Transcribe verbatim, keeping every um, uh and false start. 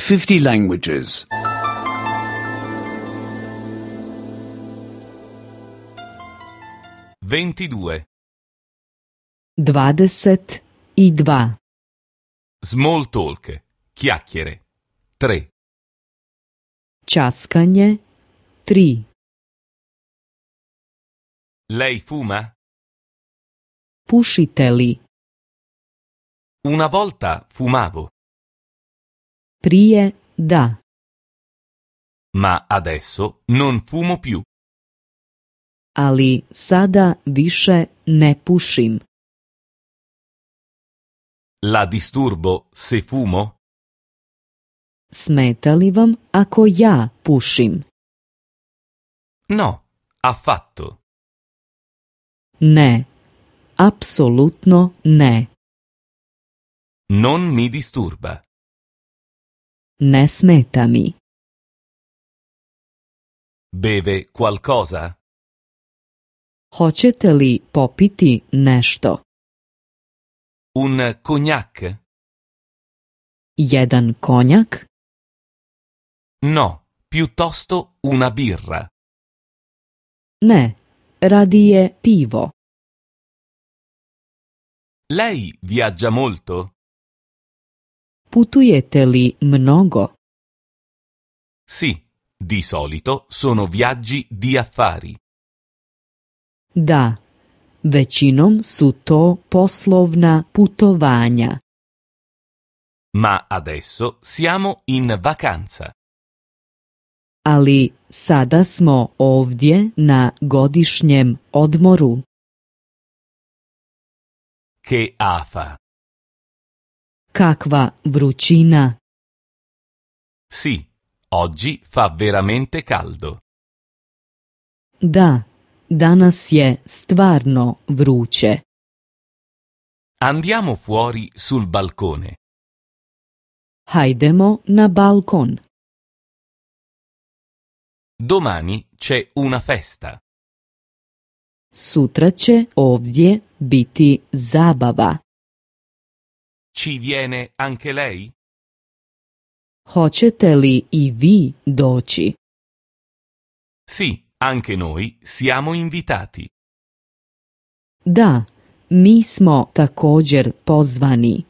fifty languages. ventidue. Dvadeset i dva. Small talk. Chiacchiere. tre. Časkanje. Tri. Lei fuma? Pušite li? Una volta fumavo, Prije da. ma adesso non fumo più. Ali sada više ne pušim. La disturbo se fumo? Smeta li vam ako ja pušim? No, affatto. Ne. Apsolutno ne. Non mi disturba. Ne smeta mi. Beve qualcosa? Hoćete li popiti nešto? Un cognac? Jedan konjak? No, piuttosto una birra. Ne. Radije pivo. Lei viaggia molto? Putujete li mnogo? Sì, di solito sono viaggi di affari. Da. Većinom su to poslovna putovanja. Ma adesso siamo in vacanza. Ali sada smo ovdje na godišnjem odmoru. Che afa. Kakva vrućina. Sì, oggi fa veramente caldo. Da, danas je stvarno vruće. Andiamo fuori sul balcone. Hajdemo na balkon. Domani c'è una festa. Sutra će ovdje biti zabava. Ci viene anche lei? Hoćete li i vi doći? Sì, anche noi siamo invitati. Da, mi smo također pozvani.